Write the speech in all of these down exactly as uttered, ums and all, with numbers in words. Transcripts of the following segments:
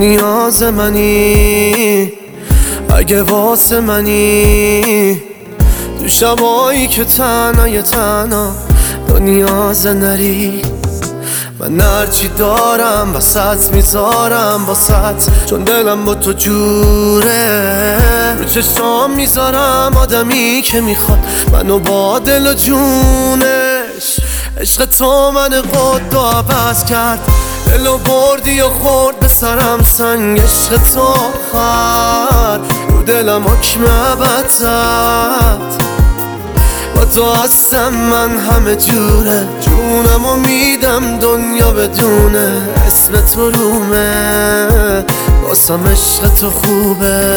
نیاز منی، اگه واسه منی تو شبایی که تنهای تنها تو نیاز نری. من هرچی دارم وسط میذارم واسط، چون دلم با تو جوره. رو چشام میذارم آدمی که میخواد منو با دل و جونش. عشق تو من قد و عوض کرد، دلو بردی و خورد به سرم سنگ. عشق تو آخر رو دلم حکم ابد زد. با تو هستم من همه جوره، جونمو میدم دنیا بدونه. اسم تو رومه واسم عشق تو خوبه.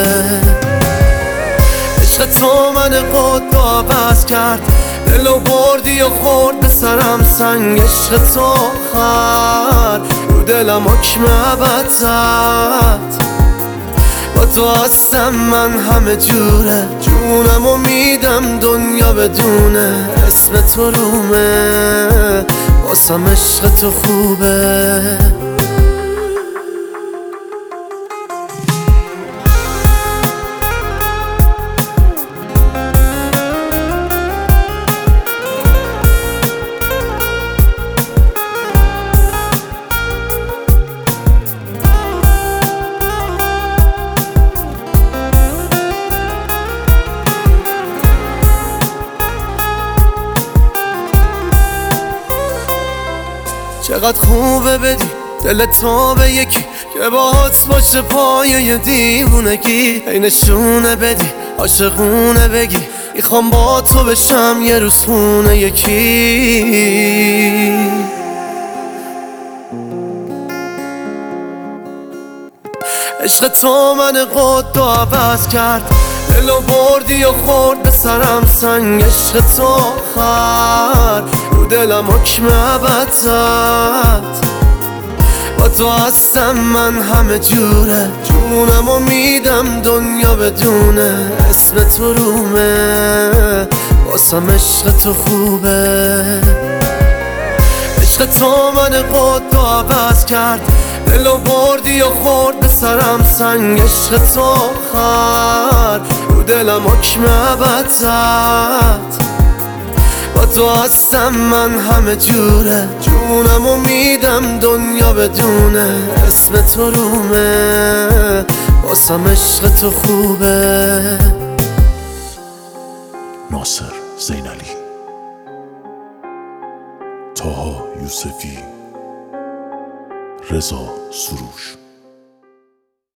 عشق تو من قد و عوض کرد، دلو بردی و خورد به سرم سنگ. عشق تو آخر رو دلم حکم ابد زد. با تو هستم من همه جوره، جونمو میدم دنیا بدونه. اسم تو رومه واسم عشق تو خوبه. چقدر خوبه بدی دل تو به یکی که باهات باشه پایه دیوونگی. ای نشونه بدی عاشقونه بگی میخوام با تو بشم یه روز خونه یکی. عشق تو من قد و عوض کرد، دلو بردی و خورد به سرم سنگ. عشق تو آخر رو دلم حکم ابد زد. با تو هستم من همه جوره، جونمو میدم دنیا بدونه. اسم تو رومه واسم عشق تو خوبه. عشق تو من قد و عوض کرد، دلو بردی و خورد به سرم سنگ. عشق تو آخر رو دلم حکم ابد زد. با تو هستم من همه جوره، جونمو میدم دنیا بدونه. اسم تو رومه واسم عشق تو خوبه. ناصر زینالی، طاها یوسفی، رضا سروش.